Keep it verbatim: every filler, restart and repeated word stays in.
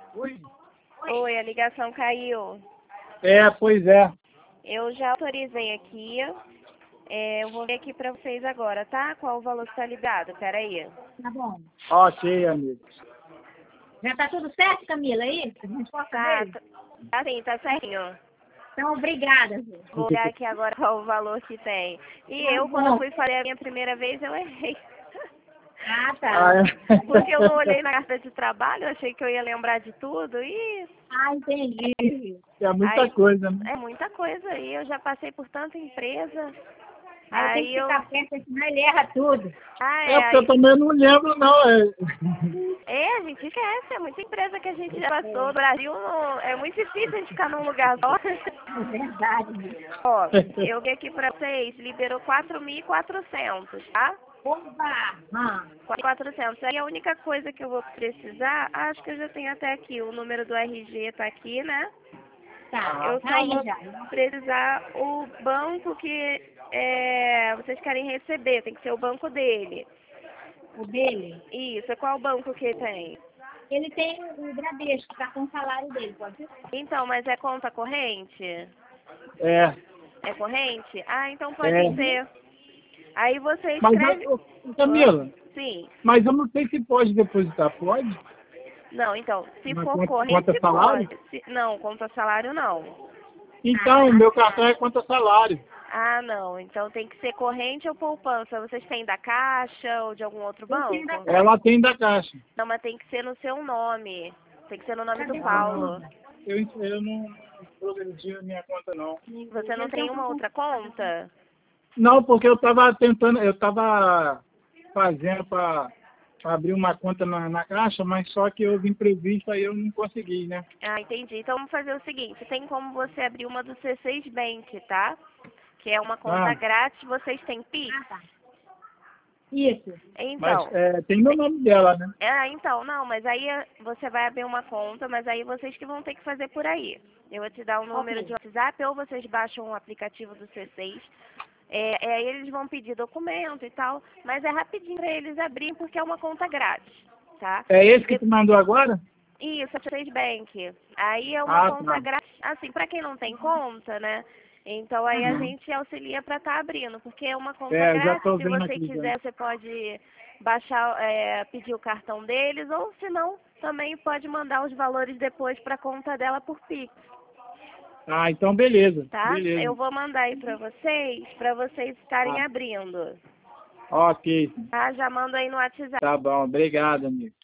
Oi. Oi, a ligação caiu. É, pois é. Eu já autorizei aqui. É, eu vou ver aqui pra vocês agora, tá? Qual o valor que tá ligado? Pera aí. Tá bom. Ok, amigo. Já tá tudo certo, Camila, é isso? A gente pode Tá, saber? tá, tá sim, tá certinho. Então, obrigada, Zé. Vou olhar aqui agora qual o valor que tem. E Tá eu, bom. quando eu fui fazer a minha primeira vez, eu errei. Ah, Ah, tá. é. Porque eu não olhei na carta de trabalho, eu achei que eu ia lembrar de tudo e Ah, entendi. É muita aí coisa, né? é muita coisa aí. Eu já passei por tanta empresa. Aí eu tenho Aí que eu. ficar perto, senão ele erra tudo. Ah, É, é. porque eu Aí... também não lembro, não. É, É, a gente esquece. É muita empresa que a gente já passou. No Brasil não... é muito difícil a gente ficar num lugar só. É verdade. Né? Ó, eu vi aqui pra vocês, liberou quatro mil e quatrocentos, tá? Opa! Ah, quatrocentos. Aí a única coisa que eu vou precisar, acho que eu já tenho até aqui, o número do R G tá aqui, né? tá. Eu Tá só aí vou já. precisar o banco que é, vocês querem receber, tem que ser o banco dele. O dele. Isso, qual banco que tem? Ele tem o Bradesco, tá com o salário dele, pode ser? Então, mas é conta corrente? é. É corrente? Ah, então pode é. ser. Aí você Mas, escreve... ô, ô, Camila, Sim. mas eu não sei se pode depositar. Pode? Não, então, se Na for conta, corrente, conta salário? pode. Se, não, conta salário não. Então, o meu cartão é conta salário. Ah, não. Então tem que ser corrente ou poupança. Vocês têm da Caixa ou de algum outro Eu tenho banco? da Ela tem da Caixa. Não, mas tem que ser no seu nome. Tem que ser no nome do Cadê? Paulo. Eu, eu não progredi a minha conta, não. Você não tem uma outra conta? Não, porque eu estava tentando, eu estava fazendo para abrir uma conta na, na Caixa, mas só que houve imprevisto, aí eu não consegui, né? Ah, entendi. Então vamos fazer o seguinte. Tem como você abrir uma do C seis Bank, tá? Que é uma conta Ah. grátis. Vocês têm Pix? Ah, tá. Isso. Mas Então... é, tem no nome dela, né? Ah, então, não, mas aí eh, você vai abrir uma conta, mas aí vocês que vão ter que fazer por aí. Eu vou te dar o número Ok. de WhatsApp ou vocês baixam o aplicativo do C seis. É, é, aí eles vão pedir documento e tal, mas é rapidinho para eles abrirem porque é uma conta grátis, tá? É esse que tu mandou agora? Isso, é C seis Bank. Aí é uma Ah, conta tá. grátis, assim, para quem não tem conta, né? Então aí a Aham. gente auxilia para estar abrindo, porque é uma conta É, já grátis, tô se vendo você aqui, quiser já. você pode baixar, é, pedir o cartão deles, ou se não, também pode mandar os valores depois para a conta dela por Pix, Ah, então beleza, tá? beleza. Eu vou mandar aí para vocês, para vocês estarem Ah. abrindo, Ok, tá? Já mando aí no WhatsApp. tá bom, obrigado, amigo.